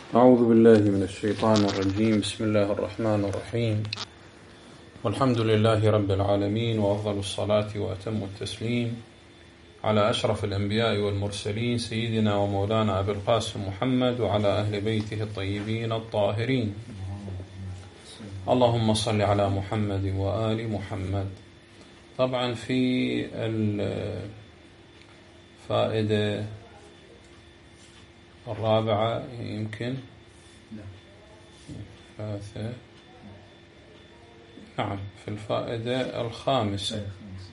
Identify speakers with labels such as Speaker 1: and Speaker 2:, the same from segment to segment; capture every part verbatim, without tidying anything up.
Speaker 1: أعوذ بالله من الشيطان الرجيم. بسم الله الرحمن الرحيم، والحمد لله رب العالمين، وأفضل الصلاة وأتم التسليم على أشرف الأنبياء والمرسلين سيدنا ومولانا أبي القاسم محمد وعلى أهل بيته الطيبين الطاهرين. اللهم صل على محمد وآل محمد. طبعا في الفائدة الرابعة يمكن ثلاثة نعم في الفائدة الخامسة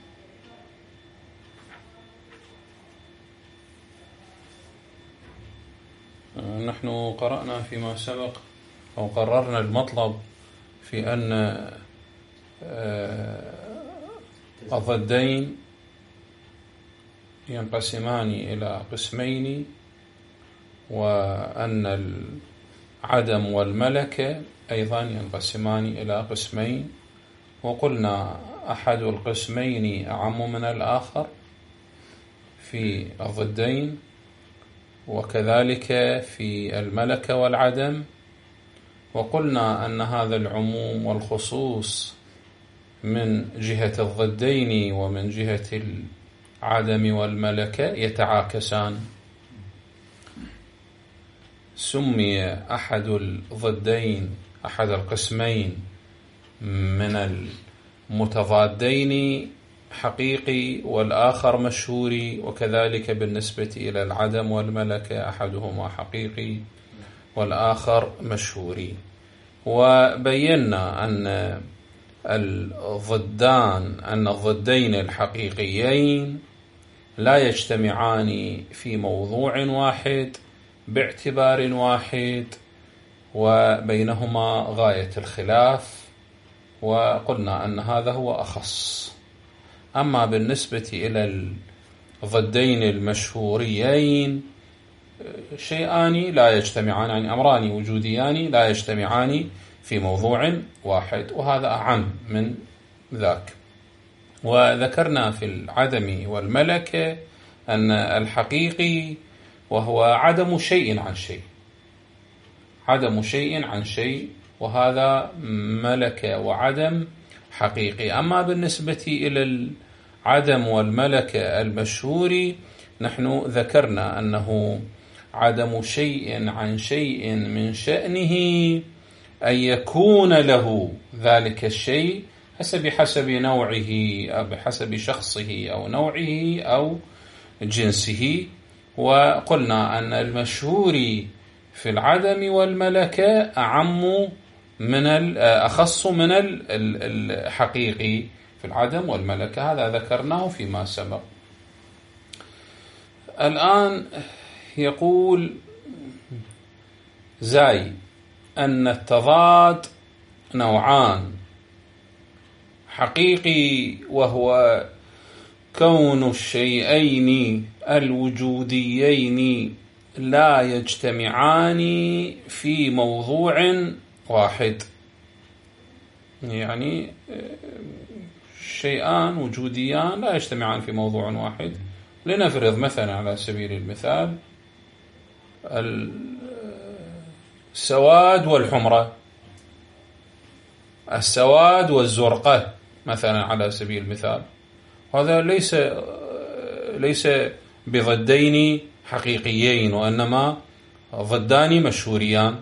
Speaker 1: نحن قرأنا فيما سبق أو قررنا المطلب في أن الضدين ينقسمان إلى قسمين، وأن العدم والملكة أيضا ينقسمان إلى قسمين، وقلنا أحد القسمين أعم من الآخر في الضدين، وكذلك في الملكة والعدم، وقلنا أن هذا العموم والخصوص من جهة الضدين ومن جهة العدم والملكة يتعاكسان. سمي أحد الضدين أحد القسمين من المتضادين حقيقي والآخر مشهوري، وكذلك بالنسبة إلى العدم والملكة أحدهما حقيقي والآخر مشهوري. وبينا أن الضدان أن الضدين الحقيقيين لا يجتمعان في موضوع واحد باعتبار واحد، وبينهما غاية الخلاف، وقلنا أن هذا هو أخص. أما بالنسبة إلى الضدين المشهوريين شيئان لا يجتمعان، يعني أمران وجوديان لا يجتمعان في موضوع واحد، وهذا أعم من ذاك. وذكرنا في العدم والملكة أن الحقيقي وهو عدم شيء عن شيء، عدم شيء عن شيء، وهذا ملكة وعدم حقيقي. أما بالنسبة إلى العدم والملكة المشهور نحن ذكرنا أنه عدم شيء عن شيء من شأنه أن يكون له ذلك الشيء حسب حسب نوعه أو بحسب شخصه أو نوعه أو جنسه. وقلنا أن المشهور في العدم والملكة أعم من أخص من الحقيقي في العدم والملكة، هذا ذكرناه فيما سبق. الآن يقول زاي أن التضاد نوعان: حقيقي وهو كون الشيئين الوجوديين لا يجتمعان في موضوع واحد، يعني شيئان وجوديان لا يجتمعان في موضوع واحد. لنفرض مثلا على سبيل المثال السواد والحمرة، السواد والزرقة مثلا على سبيل المثال، هذا ليس ليس بضدين حقيقيين، وإنما ضدان مشهوريان،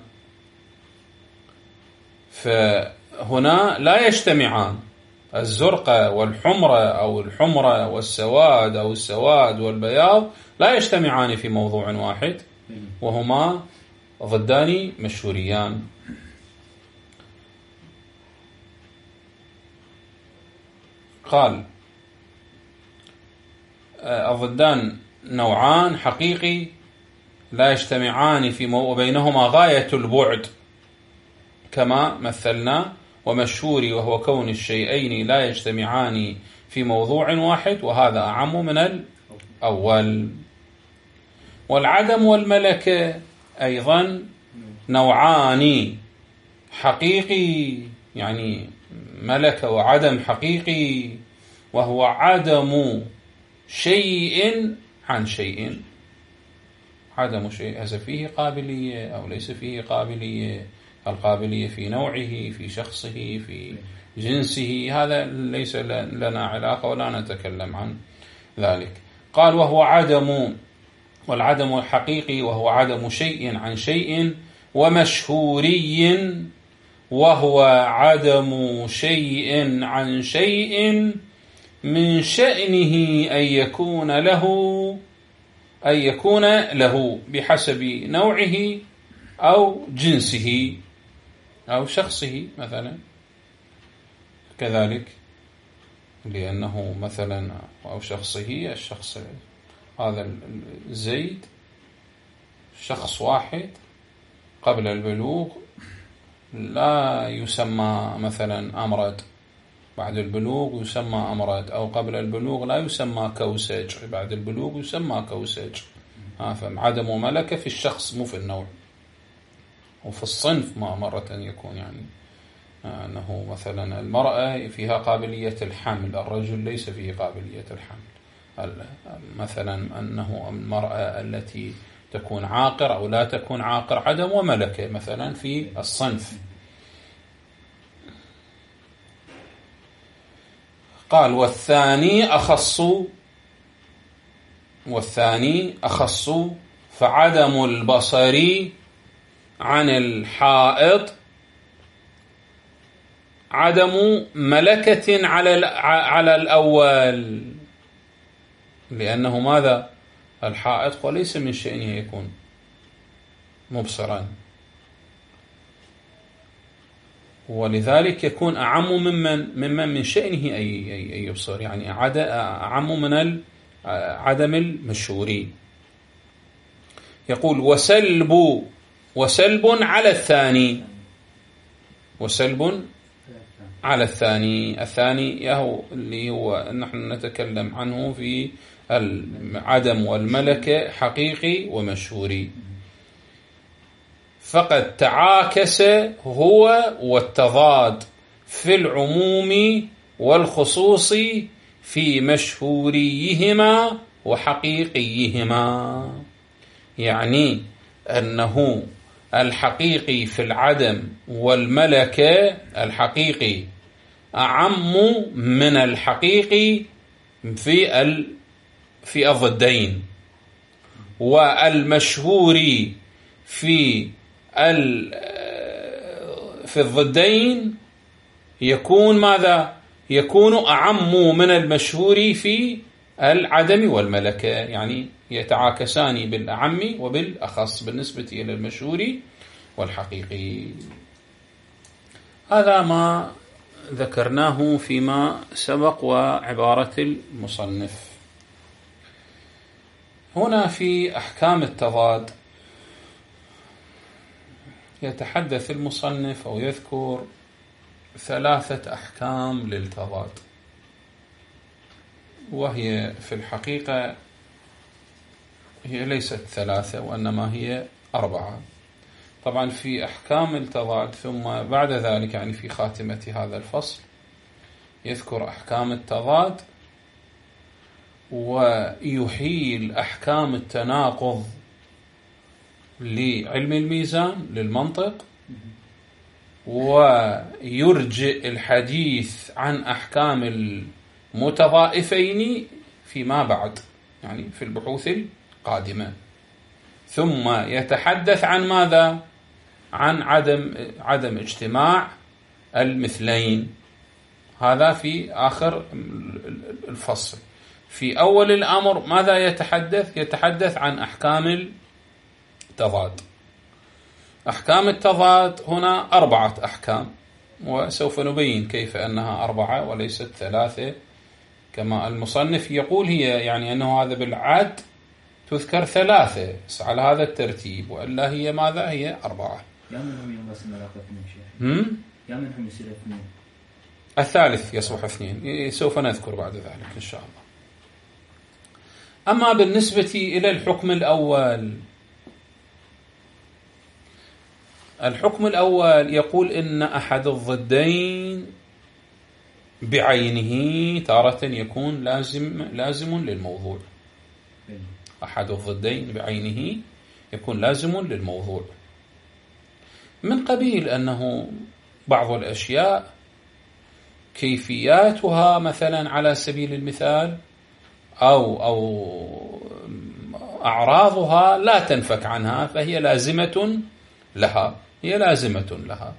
Speaker 1: فهنا لا يجتمعان. الزرقة والحمرة أو الحمرة والسواد أو السواد والبياض لا يجتمعان في موضوع واحد، وهما ضدان مشهوريان. قال الضدان نوعان: حقيقي لا يجتمعان في مو... وبينهما غاية البعد كما مثلنا، ومشهوري وهو كون الشيئين لا يجتمعان في موضوع واحد، وهذا أعم من الأول. والعدم والملكة أيضا نوعان: حقيقي يعني ملكة وعدم حقيقي، وهو عدم شيء عن شيء، عدم شيء هذا فيه قابلية أو ليس فيه قابلية، القابلية في نوعه، في شخصه، في جنسه، هذا ليس لنا علاقة ولا نتكلم عن ذلك. قال وهو عدم، والعدم الحقيقي وهو عدم شيء عن شيء، ومشهوري وهو عدم شيء عن شيء من شأنه أن يكون له أن يكون له بحسب نوعه أو جنسه أو شخصه مثلا. كذلك لأنه مثلا أو شخصه، الشخص هذا زيد شخص واحد قبل البلوغ لا يسمى مثلا أمرد، بعد البلوغ يسمى أمرد، أو قبل البلوغ لا يسمى كوسج، بعد البلوغ يسمى كوسج. عدم ملكة في الشخص مو في النوع، وفي الصنف ما مرة يكون يعني أنه مثلا المرأة فيها قابلية الحمل، الرجل ليس فيه قابلية الحمل. مثلا أنه المرأة التي تكون عاقر أو لا تكون عاقر عدم وملكة مثلا في الصنف. قال والثاني أخص، والثاني أخص فعدم البصر عن الحائط عدم ملكة على على الأول، لأنه ماذا؟ الحائط وليس من شأنه يكون مبصرا، ولذلك يكون أعم ممن ممن من شأنه أي يبصر، يعني أعم من عدم المشهورين. يقول وسلب، وسلب على الثاني، وسلب على الثاني. الثاني هو اللي هو نحن نتكلم عنه في العدم والملكة حقيقي ومشهوري. فقد تعاكس هو والتضاد في العموم والخصوص في مشهوريهما وحقيقيهما، يعني أنه الحقيقي في العدم والملكة، الحقيقي أعم من الحقيقي في ال في الضدين، والمشهوري في ال في الضدين يكون ماذا؟ يكون أعم من المشهور في العدم والملكة، يعني يتعاكسان بالأعم وبالأخص بالنسبة إلى المشهور والحقيقي. هذا ما ذكرناه فيما سبق وعبارة المصنف. هنا في أحكام التضاد يتحدث المصنف أو يذكر ثلاثة أحكام للتضاد، وهي في الحقيقة هي ليست ثلاثة وإنما هي أربعة. طبعا في أحكام التضاد ثم بعد ذلك يعني في خاتمة هذا الفصل يذكر أحكام التضاد ويحيل أحكام التناقض لعلم الميزان للمنطق، ويرجئ الحديث عن أحكام المتضائفين فيما بعد يعني في البحوث القادمة. ثم يتحدث عن ماذا؟ عن عدم عدم اجتماع المثلين، هذا في آخر الفصل. في أول الأمر ماذا يتحدث؟ يتحدث عن أحكام التضاد. أحكام التضاد هنا أربعة أحكام، وسوف نبين كيف أنها أربعة وليست ثلاثة كما المصنف يقول. هي يعني أنه هذا بالعد تذكر ثلاثة على هذا الترتيب، وإلا هي ماذا؟ هي أربعة.
Speaker 2: يا منهم ينقسم على اثنين شيخ؟ يا منهم يصير اثنين؟
Speaker 1: الثالث يصبح اثنين، سوف نذكر بعد ذلك إن شاء الله. أما بالنسبة إلى الحكم الأول، الحكم الأول يقول إن أحد الضدين بعينه تارة يكون لازم لازم للموضوع. أحد الضدين بعينه يكون لازم للموضوع، من قبيل أنه بعض الأشياء كيفياتها مثلا على سبيل المثال أو أو أعراضها لا تنفك عنها، فهي لازمة لها، هي لازمة لها،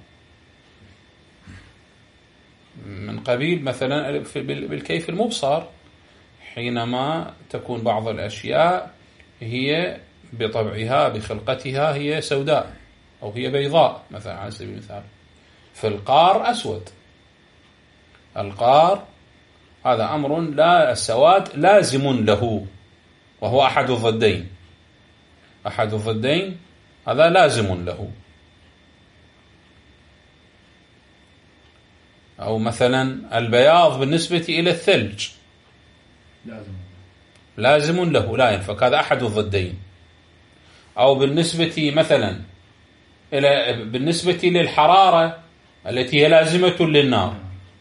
Speaker 1: من قبيل مثلا بالكيف المبصر، حينما تكون بعض الأشياء هي بطبعها بخلقتها هي سوداء أو هي بيضاء مثلا على سبيل المثال، فالقار أسود، القار هذا أمر لا، السواد لازم له وهو أحد الضدين، أحد الضدين هذا لازم له. أو مثلا البياض بالنسبة إلى الثلج
Speaker 2: لازم
Speaker 1: لازم له لا ينفك، هذا أحد الضدين. أو بالنسبة مثلا إلى بالنسبة للحرارة التي هي لازمة للنار،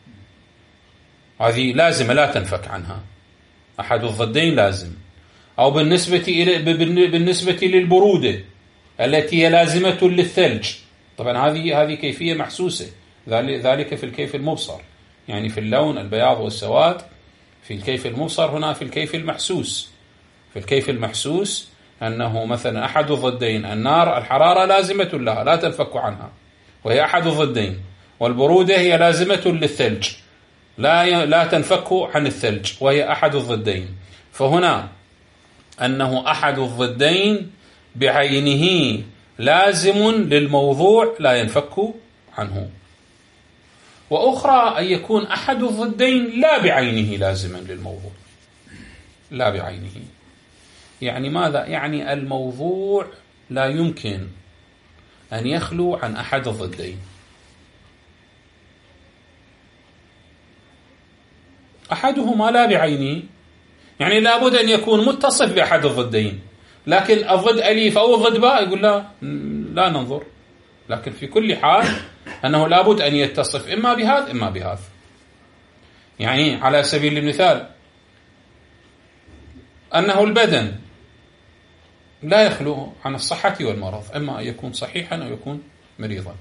Speaker 1: هذه لازمة لا تنفك عنها، أحد الضدين لازم. أو بالنسبة إلى بالنسبة للبرودة التي هي لازمة للثلج، طبعا هذه هذه كيفية محسوسة، ذلك في الكيف المبصر، يعني في اللون البياض والسواد في الكيف المبصر، هنا في الكيف المحسوس. في الكيف المحسوس أنه مثلا أحد الضدين النار الحرارة لازمة لها لا تنفك عنها وهي أحد الضدين، والبرودة هي لازمة للثلج لا لا تنفك عن الثلج وهي أحد الضدين. فهنا أنه أحد الضدين بعينه لازم للموضوع لا ينفك عنه. وأخرى أن يكون أحد الضدين لا بعينه لازما للموضوع، لا بعينه، يعني ماذا؟ يعني الموضوع لا يمكن أن يخلو عن أحد الضدين، أحدهما لا بعينه، يعني لابد أن يكون متصف بأحد الضدين، لكن الضد أليف أو الضد باء يقول لا لا ننظر، لكن في كل حال أنه لابد أن يتصف إما بهذا إما بهذا. يعني على سبيل المثال أنه البدن لا يخلو عن الصحة والمرض، إما أن يكون صحيحا أو يكون مريضا.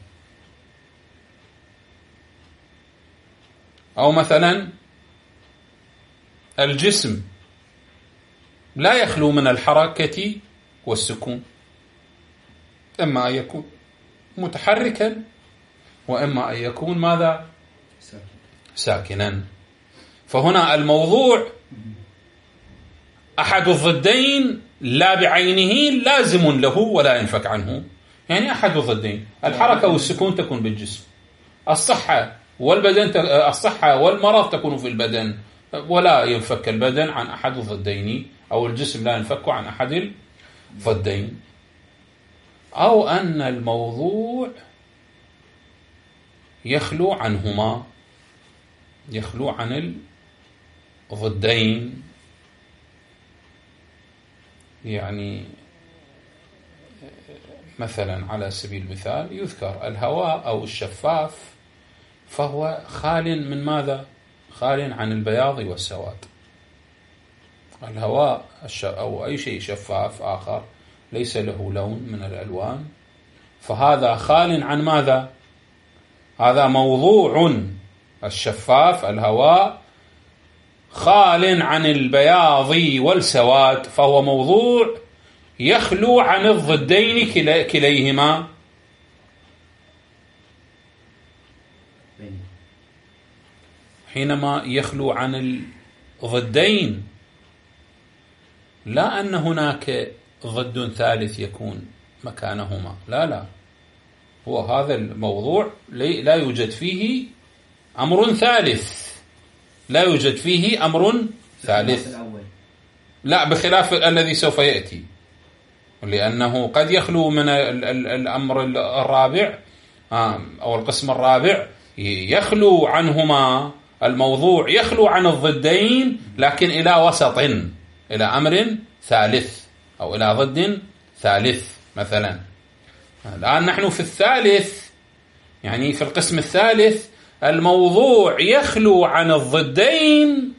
Speaker 1: أو مثلا الجسم لا يخلو من الحركة والسكون، إما أن يكون متحركا وإما أن يكون ماذا؟ ساكنا. فهنا الموضوع أحد الضدين لا بعينه لازم له ولا ينفك عنه، يعني أحد الضدين الحركة والسكون تكون بالجسم، الصحة والبدن الصحة والمرض تكون في البدن، ولا ينفك البدن عن أحد الضدين، أو الجسم لا ينفك عن أحد الضدين. أو أن الموضوع يخلو عنهما، يخلو عن الضدين، يعني مثلا على سبيل المثال يذكر الهواء أو الشفاف، فهو خال من ماذا؟ خال عن البياض والسواد. الهواء أو أي شيء شفاف آخر ليس له لون من الألوان، فهذا خال عن ماذا؟ هذا موضوع الشفاف الهواء خال عن البياض والسواد، فهو موضوع يخلو عن الضدين كليهما. حينما يخلو عن الضدين لا أن هناك ضد ثالث يكون مكانهما، لا لا، هو هذا الموضوع لا يوجد فيه أمر ثالث، لا يوجد فيه أمر ثالث، لا، بخلاف الذي سوف يأتي، لأنه قد يخلو من الأمر الرابع أو القسم الرابع، يخلو عنهما الموضوع، يخلو عن الضدين لكن إلى وسط، إلى أمر ثالث أو إلى ضد ثالث. مثلا الآن نحن في الثالث، يعني في القسم الثالث الموضوع يخلو عن الضدين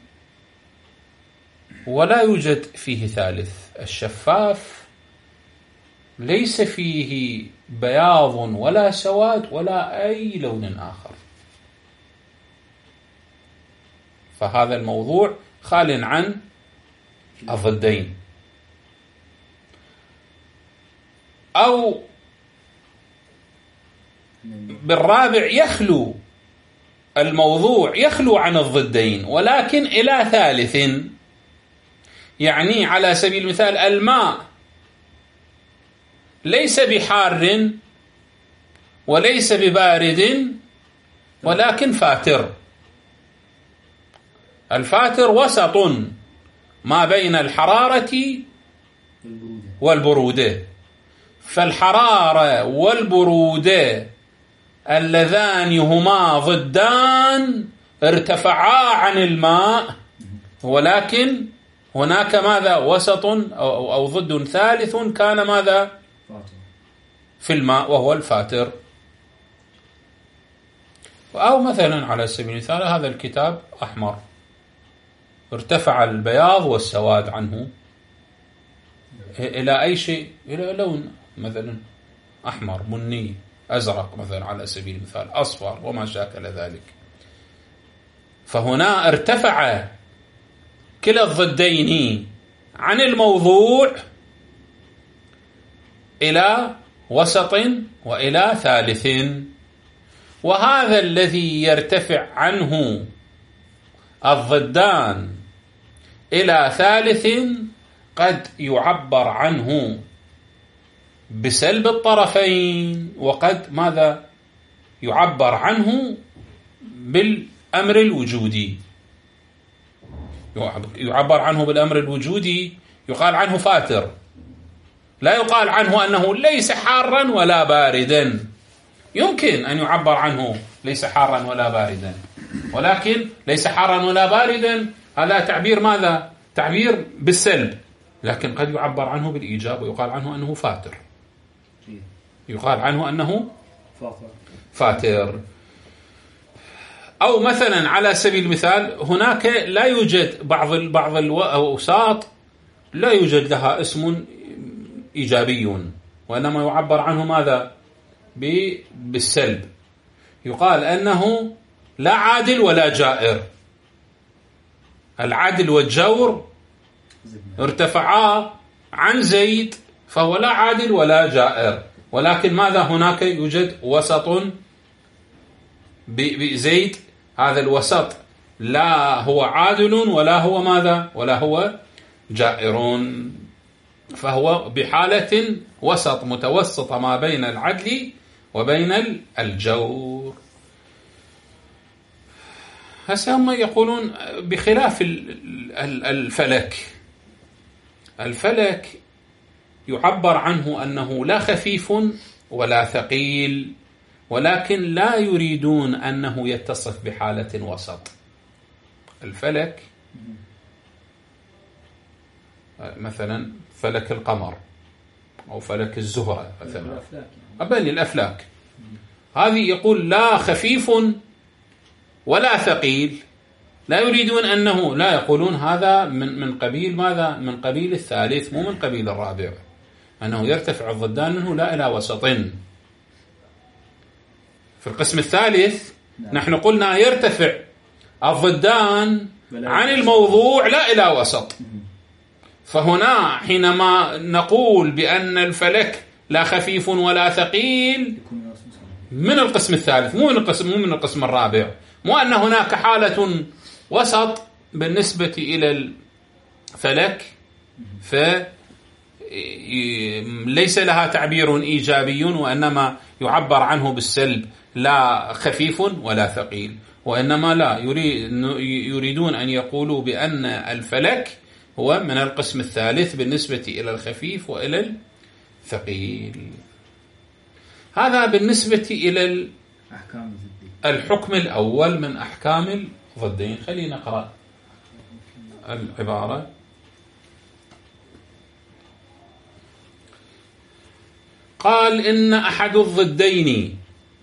Speaker 1: ولا يوجد فيه ثالث. الشفاف ليس فيه بياض ولا سواد ولا أي لون آخر، فهذا الموضوع خال عن الضدين. أو بالرابع يخلو الموضوع يخلو عن الضدين ولكن إلى ثالث، يعني على سبيل المثال الماء ليس بحار وليس ببارد ولكن فاتر. الفاتر وسط ما بين الحرارة والبرودة، فالحرارة والبرودة اللذان هما ضدان ارتفعا عن الماء، ولكن هناك ماذا وسط أو, أو ضد ثالث كان ماذا في الماء وهو الفاتر. أو مثلا على سبيل المثال هذا الكتاب أحمر، ارتفع البياض والسواد عنه إلى أي شيء؟ إلى لون مثلا أحمر، بني، أزرق مثلا على سبيل المثال، أصفر وما شاكل ذلك. فهنا ارتفع كلا الضدين عن الموضوع إلى وسط وإلى ثالث، وهذا الذي يرتفع عنه الضدان إلى ثالث قد يعبر عنه بسلب الطرفين، وقد ماذا يعبر عنه بالأمر الوجودي. يعبر عنه بالأمر الوجودي، يقال عنه فاتر، لا يقال عنه أنه ليس حارا ولا باردا. يمكن أن يعبر عنه ليس حارا ولا باردا، ولكن ليس حارا ولا باردا هذا تعبير ماذا؟ تعبير بالسلب، لكن قد يعبر عنه بالإيجاب ويقال عنه أنه فاتر، يقال عنه أنه فاتر. أو مثلا على سبيل المثال هناك لا يوجد بعض بعض الأوساط لا يوجد لها اسم إيجابي، وإنما يعبر عنه ماذا؟ بالسلب، يقال أنه لا عادل ولا جائر. العدل والجور ارتفعا عن زيد فهو لا عادل ولا جائر، ولكن ماذا؟ هناك يوجد وسط بزيد، هذا الوسط لا هو عادل ولا هو ماذا؟ ولا هو جائر، فهو بحالة وسط متوسطة ما بين العدل وبين الجور. هسه هم يقولون بخلاف الفلك، الفلك يعبر عنه أنه لا خفيف ولا ثقيل، ولكن لا يريدون أنه يتصف بحالة وسط. الفلك مثلا فلك القمر أو فلك الزهرة مثلا، أبني الأفلاك هذه يقول لا خفيف ولا ثقيل، لا يريدون أنه، لا يقولون هذا من من قبيل ماذا؟ من قبيل الثالث مو من قبيل الرابع، أنه يرتفع الضدان منه لا إلى وسط. في القسم الثالث نحن قلنا يرتفع الضدان عن الموضوع لا إلى وسط، فهنا حينما نقول بأن الفلك لا خفيف ولا ثقيل من القسم الثالث مو من القسم مو من القسم الرابع، مو أن هناك حالة وسط بالنسبة إلى الفلك فليس لها تعبير إيجابي، وإنما يعبر عنه بالسلب لا خفيف ولا ثقيل، وإنما لا يريدون أن يقولوا بأن الفلك هو من القسم الثالث بالنسبة إلى الخفيف وإلى الثقيل. هذا بالنسبة إلى الحكم الأول من أحكام الضدين. خلينا نقرأ العبارة. قال إن أحد الضدين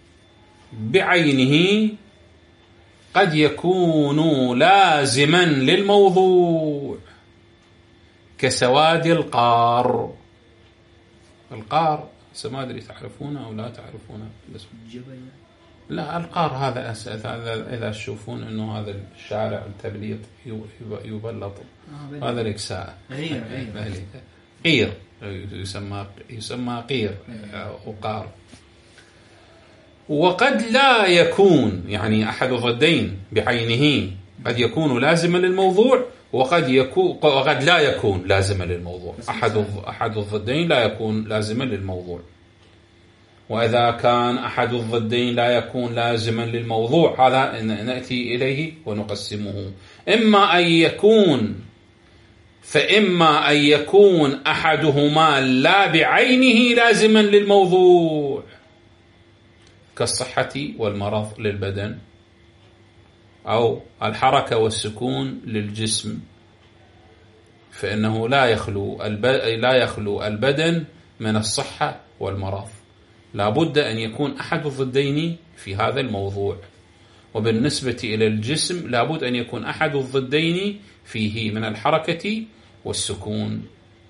Speaker 1: بعينه قد يكون لازما للموضوع كسواد القار، القار ما أدري تعرفونه أو لا تعرفونه.
Speaker 2: الجبل.
Speaker 1: لا القار هذا أساس، هذا إذا تشوفون إنه هذا الشارع التبليط يبلط
Speaker 2: آه
Speaker 1: هذا الإكساء
Speaker 2: غير غير
Speaker 1: قير يسمى يسمى قير أو قار. وقد لا يكون يعني أحد الضدين بعينه، قد يكون لازما للموضوع وقد يكون وقد لا يكون لازما للموضوع. أحد أحد الضدين لا يكون لازما للموضوع. وإذا كان أحد الضدين لا يكون لازما للموضوع، هذا نأتي إليه ونقسمه. إما أن يكون فإما أن يكون أحدهما لا بعينه لازما للموضوع كالصحة والمرض للبدن، أو الحركة والسكون للجسم، فإنه لا يخلو لا يخلو البدن من الصحة والمرض. لا بد أن يكون أحد الضدين في هذا الموضوع. وبالنسبة إلى الجسم لا بد أن يكون أحد الضدين فيه من الحركة والسكون.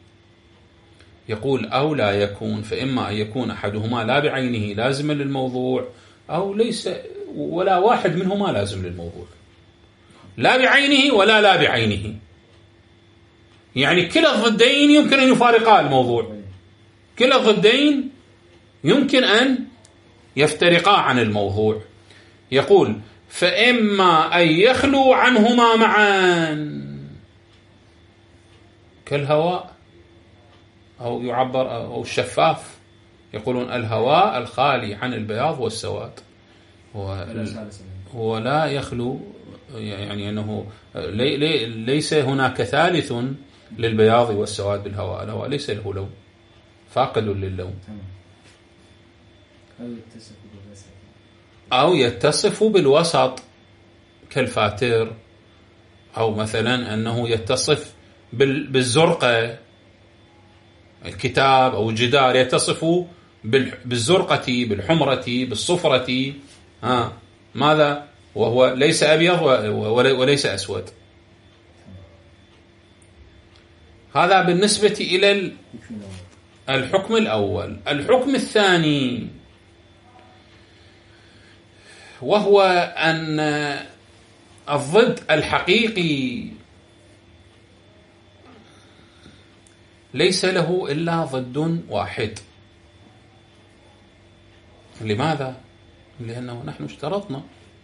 Speaker 1: يقول أو لا يكون، فإما أن يكون أحدهما لا بعينه لازما للموضوع أو ليس ولا واحد منهما لازم للموضوع. لا بعينه ولا لا بعينه، يعني كلا الضدين يمكن أن يفارقا الموضوع، كلا الضدين يمكن أن يفترقا عن الموضوع. يقول فإما أن يخلو عنهما معا كالهواء، أو يعبر أو الشفاف، يقولون الهواء الخالي عن البياض والسواد هو لا يخلو، يعني أنه لي لي ليس هناك ثالث للبياض والسواد بالهواء. الهواء ليس له لون، فاقد للون. أو يتصف بالوسط كالفاتر، أو مثلا أنه يتصف بالزرقة، الكتاب أو الجدار يتصف بالزرقة بالحمرة بالصفرة، ها ماذا وهو ليس أبيض وليس أسود. هذا بالنسبة إلى الحكم الأول. الحكم الثاني وهو أن الضد الحقيقي ليس له إلا ضد واحد. لماذا؟ لأنه نحن اشترطنا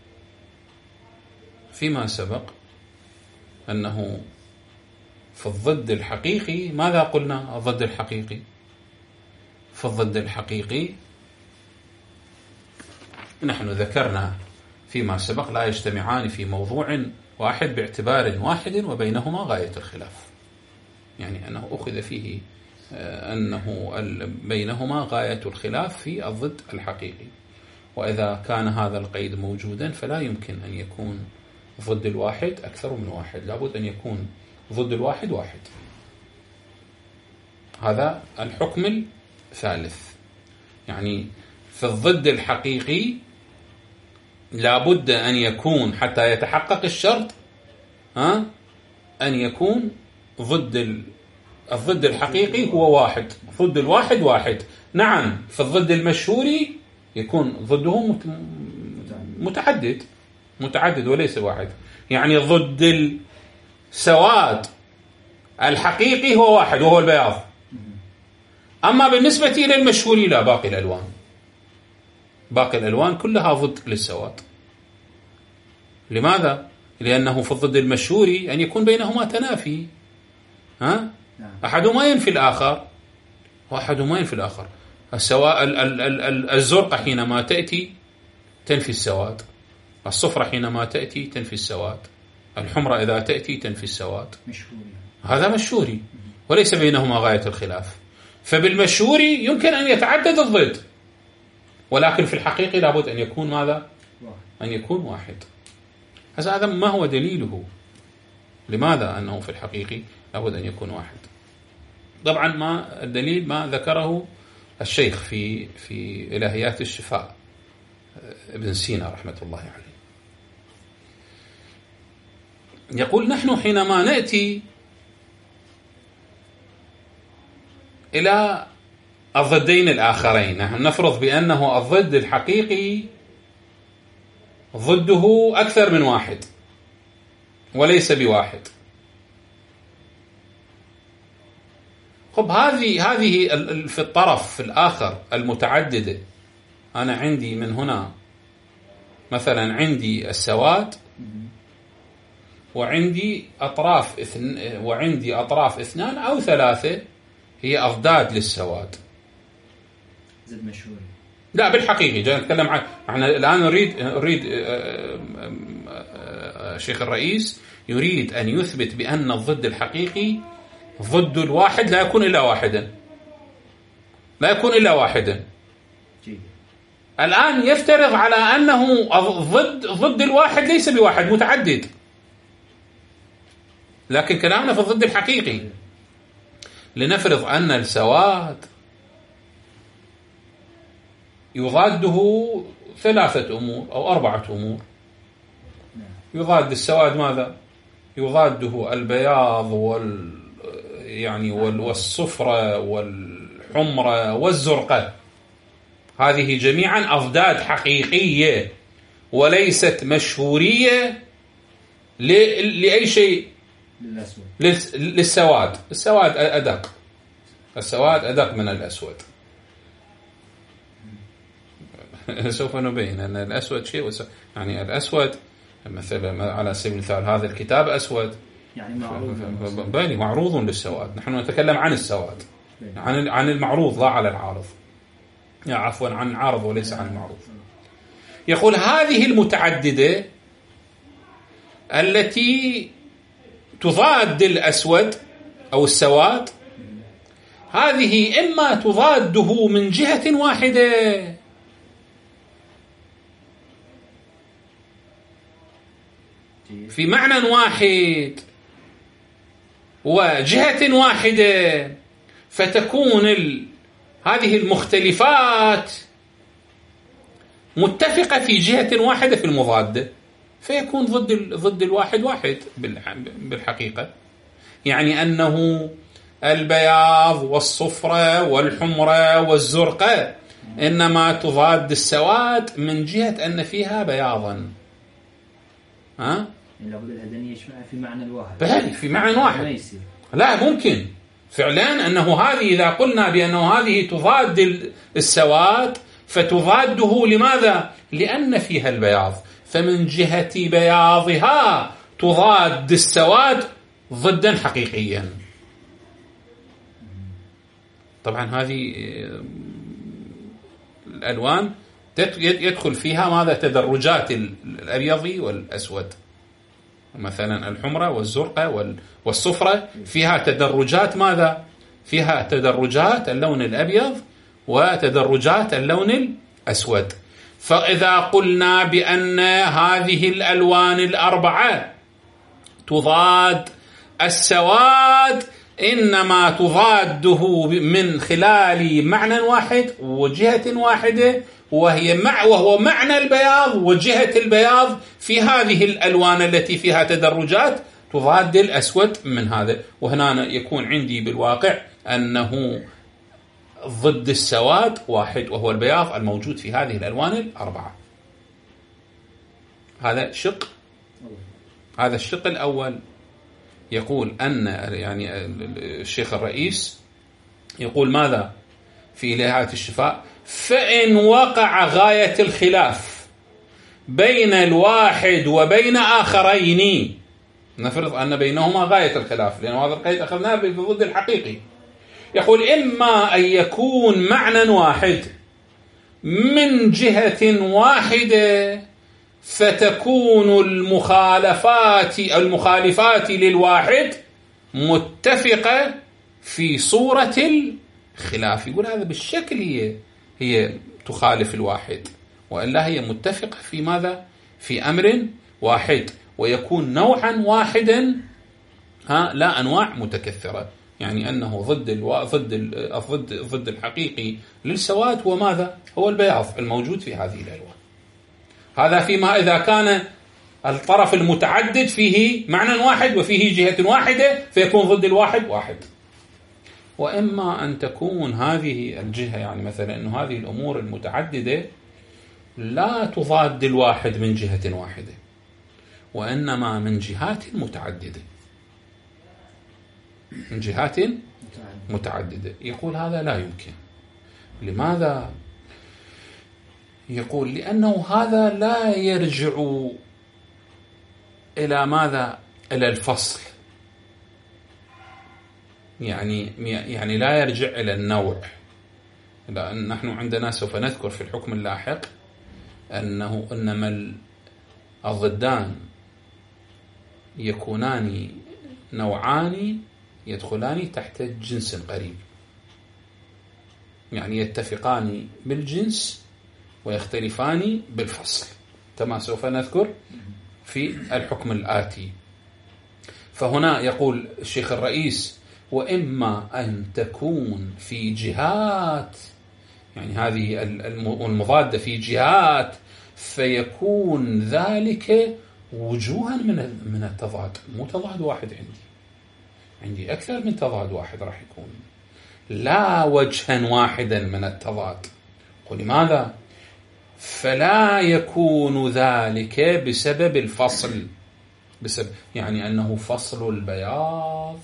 Speaker 1: فيما سبق أنه في الضد الحقيقي ماذا قلنا؟ الضد الحقيقي في الضد الحقيقي نحن ذكرنا فيما سبق لا يجتمعان في موضوع واحد باعتبار واحد وبينهما غاية الخلاف، يعني أنه أخذ فيه أنه بينهما غاية الخلاف في الضد الحقيقي. وإذا كان هذا القيد موجودا فلا يمكن أن يكون ضد الواحد أكثر من واحد، لابد أن يكون ضد الواحد واحد. هذا الحكم الثالث. يعني في الضد الحقيقي لابد أن يكون حتى يتحقق الشرط ها أن يكون ضد الضد الحقيقي هو واحد، ضد الواحد واحد. نعم في الضد المشهوري يكون ضده متعدد متعدد وليس واحد، يعني ضد السواد الحقيقي هو واحد وهو البياض. أما بالنسبة إلى المشهوري لا، باقي الألوان باقي الألوان كلها ضد للسواد. لماذا؟ لأنه في الضد المشهوري أن يكون بينهما تنافي، ها أحدهما ينفي الآخر وأحدهما ينفي الآخر. السواء الزرقة حينما تأتي تنفي السواد، الصفرة حينما تأتي تنفي السواد، الحمرة إذا تأتي تنفي السواد. مشهوري. هذا مشهوري وليس بينهما غاية الخلاف. فبالمشهوري يمكن أن يتعدد الضد، ولكن في الحقيقة لابد أن يكون ماذا؟ أن يكون واحد. هذا ما هو دليله؟ لماذا أنه في الحقيقة لابد أن يكون واحد؟ طبعا ما الدليل ما ذكره الشيخ في في إلهيات الشفاء ابن سينا رحمة الله عليه. يقول نحن حينما نأتي إلى الضدين الآخرين. نحن نفرض بأنه الضد الحقيقي ضده أكثر من واحد وليس بواحد. خب هذه هذه في الطرف الآخر المتعددة، أنا عندي من هنا مثلا عندي السواد وعندي أطراف اثن وعندي أطراف اثنان أو ثلاثة هي أضداد للسواد.
Speaker 2: زد مشهور.
Speaker 1: لا بالحقيقي جاي نتكلم عن احنا الآن نريد نريد شيخ الرئيس يريد أن يثبت بأن الضد الحقيقي ضد الواحد لا يكون إلا واحدا، لا يكون إلا واحدا.
Speaker 2: جيد.
Speaker 1: الآن يفترض على أنه ضد ضد الواحد ليس بواحد، متعدد، لكن كلامنا في الضد الحقيقي. لنفرض أن السواد يضاده ثلاثة أمور أو أربعة أمور. يضاد السواد ماذا؟ يضاده البياض وال يعني والصفرة والحمرة والزرقاء. هذه جميعا أضداد حقيقية وليست مشهورية لأي شيء. للسواد. السواد أدق، السواد أدق من الأسود. سوف نبين أن الأسود شيء وس... يعني الأسود مثلا على سبيل المثال هذا الكتاب أسود،
Speaker 2: يعني معروض
Speaker 1: بالي معروض للسواد. نحن نتكلم عن السواد، عن عن المعروض لا على العارض، يا عفوا عن العارض وليس عن المعروض. يقول هذه المتعددة التي تضاد الأسود أو السواد، هذه إما تضاده من جهة واحدة في معنى واحد وجهة واحدة، فتكون ال... هذه المختلفات متفقة في جهة واحدة في المضادة، فيكون ضد ال... ضد الواحد واحد بالحقيقة. يعني أنه البياض والصفرة والحمرة والزرقاء إنما تضاد السواد من جهة أن فيها بياضا. ها؟
Speaker 2: لابد الهدنية يجمعها في معنى واحد.
Speaker 1: بل في معنى واحد. لا ممكن فعلا أنه هذه إذا قلنا بأنه هذه تضاد السواد فتضاده لماذا؟ لأن فيها البياض، فمن جهة بياضها تضاد السواد ضدا حقيقيا. طبعا هذه الألوان يدخل فيها ماذا؟ تدرجات الأبيض والأسود، مثلا الحمرة والزرقاء والصفرة فيها تدرجات ماذا؟ فيها تدرجات اللون الأبيض وتدرجات اللون الأسود. فإذا قلنا بأن هذه الألوان الأربعة تضاد السواد، إنما تضاده من خلال معنى واحد وجهة واحدة، وهي مع وهو معنى البياض وجهة البياض في هذه الألوان التي فيها تدرجات تضاد الأسود من هذا. وهنا يكون عندي بالواقع أنه ضد السواد واحد وهو البياض الموجود في هذه الألوان الأربعة. هذا شق. هذا الشق الأول يقول أن يعني الشيخ الرئيس يقول ماذا في إلهات الشفاء؟ فإن وقع غاية الخلاف بين الواحد وبين آخرين، نفرض أن بينهما غاية الخلاف لأن هذا القيد أخذناه بالضد الحقيقي، يقول إما أن يكون معنى واحد من جهة واحدة فتكون المخالفات المخالفات للواحد متفقة في صورة الخلاف. يقول هذا بالشكل هي هي تخالف الواحد، وإلا هي متفقة في ماذا؟ في أمر واحد، ويكون نوعا واحدا ها لا أنواع متكثرة. يعني أنه ضد الو... ضد الضد الضد الحقيقي للسواد هو ماذا؟ هو البياض الموجود في هذه الألوان. هذا فيما إذا كان الطرف المتعدد فيه معنى واحد وفيه جهة واحدة فيكون ضد الواحد واحد. وإما أن تكون هذه الجهة، يعني مثلا أن هذه الأمور المتعددة لا تضاد الواحد من جهة واحدة، وإنما من جهات متعددة، من جهات متعددة. يقول هذا لا يمكن. لماذا؟ يقول لأنه هذا لا يرجع إلى ماذا؟ إلى الفصل، يعني يعني لا يرجع إلى النوع. لأن نحن عندنا سوف نذكر في الحكم اللاحق أنه إنما الضدان يكونان نوعان يدخلان تحت جنس قريب، يعني يتفقان بالجنس ويختلفان بالفصل، كما سوف نذكر في الحكم الآتي. فهنا يقول الشيخ الرئيس: وإما أن تكون في جهات، يعني هذه المضادة في جهات، فيكون ذلك وجوها من من التضاد، مو تضاد واحد عندي، عندي أكثر من تضاد واحد راح يكون، لا وجها واحدا من التضاد. ولماذا؟ فلا يكون ذلك بسبب الفصل، بسبب يعني أنه فصل البياض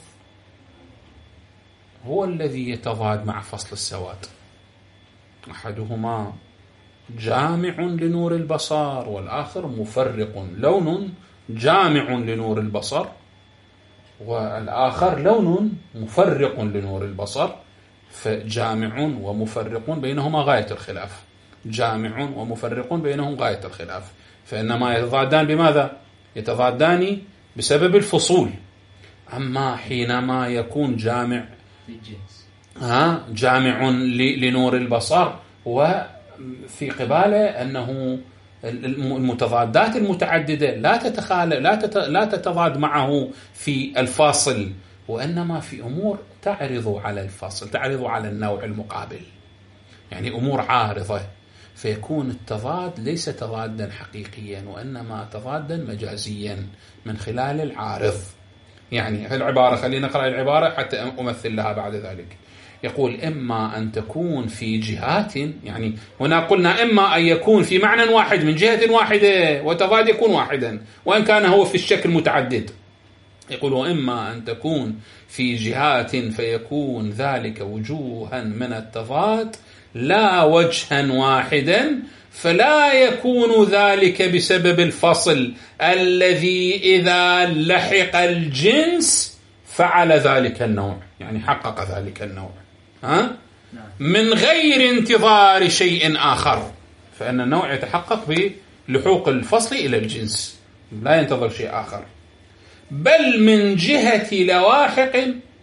Speaker 1: هو الذي يتضاد مع فصل السواد، أحدهما جامع لنور البصر والآخر مفرق، لون جامع لنور البصر والآخر لون مفرق لنور البصر، فجامع ومفرق بينهما غاية الخلاف، جامع ومفرق بينهم غاية الخلاف، فإنما يتضادان بماذا؟ يتضادان بسبب الفصول. أما حينما يكون جامع ها جامع لنور البصر وفي قباله أنه المتضادات المتعددة لا تتخالف لا لا تتضاد معه في الفاصل، وإنما في أمور تعرض على الفاصل، تعرض على النوع المقابل، يعني أمور عارضة، فيكون التضاد ليس تضادا حقيقيا وإنما تضادا مجازيا من خلال العارض. يعني العبارة، خلينا نقرأ العبارة حتى أمثل لها بعد ذلك. يقول: إما أن تكون في جهات، يعني هنا قلنا إما أن يكون في معنى واحد من جهة واحدة وتضاد يكون واحدا وإن كان هو في الشكل متعدد. يقول: وإما أن تكون في جهات فيكون ذلك وجوها من التضاد لا وجها واحدا، فلا يكون ذلك بسبب الفصل الذي إذا لحق الجنس فعل ذلك النوع، يعني حقق ذلك النوع ها؟ من غير انتظار شيء آخر، فإن النوع يتحقق بلحوق الفصل إلى الجنس، لا ينتظر شيء آخر، بل من جهة لواحق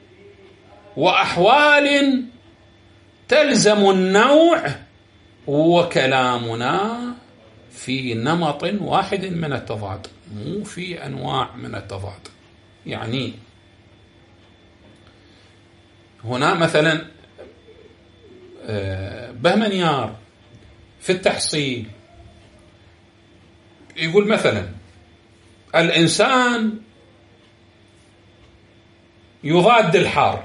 Speaker 1: وأحوال تلزم النوع، وكلامنا في نمط واحد من التضاد مو في أنواع من التضاد. يعني هنا مثلا بهمنيار في التحصيل يقول مثلا الإنسان يضاد الحار،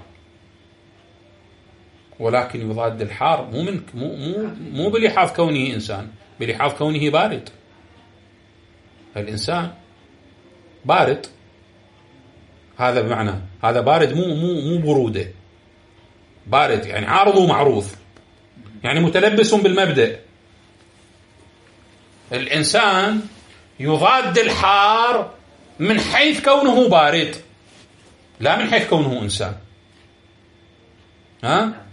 Speaker 1: ولكن يضاد الحار مو من مو مو مو بلحاظ كونه إنسان، بلحاظ كونه بارد. الإنسان بارد، هذا بمعنى هذا بارد مو مو مو برودة، بارد يعني عارض ومعروض، يعني متلبس بالمبدأ. الإنسان يضاد الحار من حيث كونه بارد، لا من حيث كونه إنسان. ها؟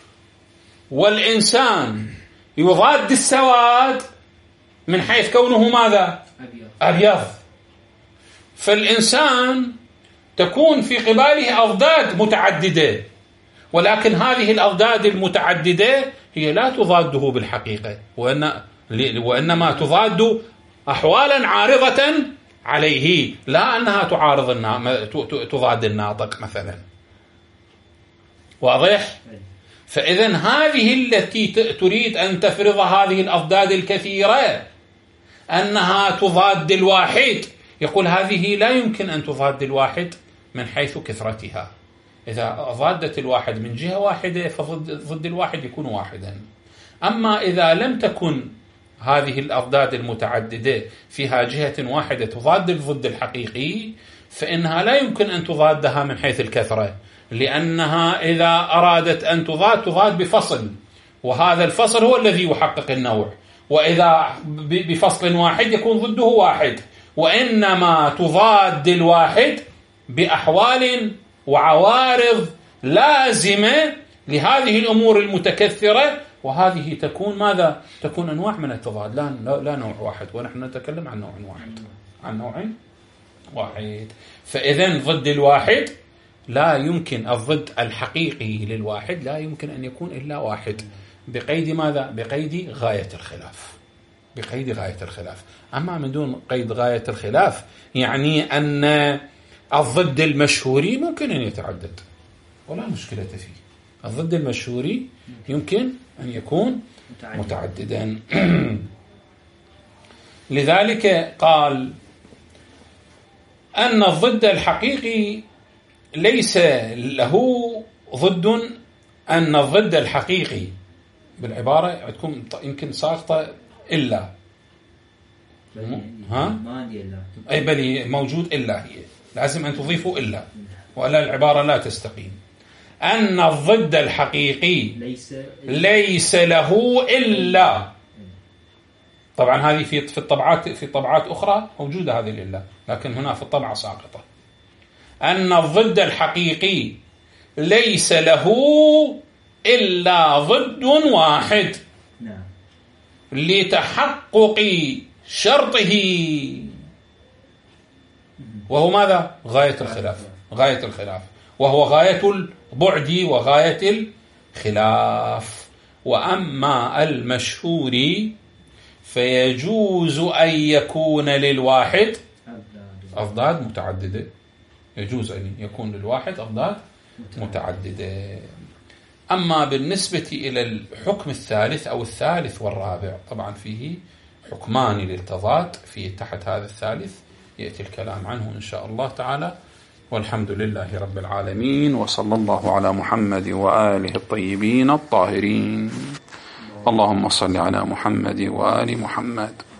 Speaker 1: والإنسان يضاد السواد من حيث كونه ماذا؟ أبيض. فالإنسان تكون في قباله أضداد متعددة، ولكن هذه الأضداد المتعددة هي لا تضاده بالحقيقة، وإن وإنما تضاد أحوالا عارضة عليه، لا أنها تعارض النا... تضاد الناطق مثلا. واضح؟ فإذن هذه التي تريد أن تفرض هذه الأضداد الكثيرة أنها تضاد الواحد، يقول هذه لا يمكن أن تضاد الواحد من حيث كثرتها، إذا ضادة الواحد من جهة واحدة فضد ضد الواحد يكون واحدا. أما إذا لم تكن هذه الأضداد المتعددة فيها جهة واحدة تضاد الضد الحقيقي فإنها لا يمكن أن تضادها من حيث الكثرة، لأنها إذا أرادت أن تضاد تضاد بفصل، وهذا الفصل هو الذي يحقق النوع، وإذا بفصل واحد يكون ضده واحد، وإنما تضاد الواحد بأحوال وعوارض لازمة لهذه الأمور المتكثرة، وهذه تكون ماذا؟ تكون أنواع من التضاد، لا, لا نوع واحد، ونحن نتكلم عن نوع واحد، عن نوع واحد. فإذن ضد الواحد لا يمكن، الضد الحقيقي للواحد لا يمكن أن يكون إلا واحد، بقيد ماذا؟ بقيد غاية الخلاف، بقيد غاية الخلاف. أما من دون قيد غاية الخلاف يعني أن الضد المشهوري ممكن أن يتعدد ولا مشكلة فيه، الضد المشهوري يمكن أن يكون متعددا. لذلك قال أن الضد الحقيقي ليس له ضد، أن الضد الحقيقي بالعبارة تكون يمكن ساقطة إلا، ها؟
Speaker 2: ما عندي إلا،
Speaker 1: أي بل موجود إلا، هي لازم أن تضيفوا إلا ولا العبارة لا تستقيم. أن الضد الحقيقي ليس, ليس له إلا، طبعا هذه في في الطبعات في طبعات أخرى موجودة هذه الإلا، لكن هنا في الطبعة ساقطة. أن الضد الحقيقي ليس له إلا ضد واحد لتحقق شرطه، وهو ماذا؟ غاية الخلاف، غاية الخلاف، وهو غاية البعد وغاية الخلاف. وأما المشهور فيجوز أن يكون للواحد أضداد متعددة، يجوز أن يكون للواحد أضداد متعددة. أما بالنسبة إلى الحكم الثالث أو الثالث والرابع، طبعا فيه حكمان للتضاد في تحت هذا الثالث يأتي الكلام عنه إن شاء الله تعالى. والحمد لله رب العالمين، وصلى الله على محمد وآله الطيبين الطاهرين. اللهم صل على محمد وآل محمد.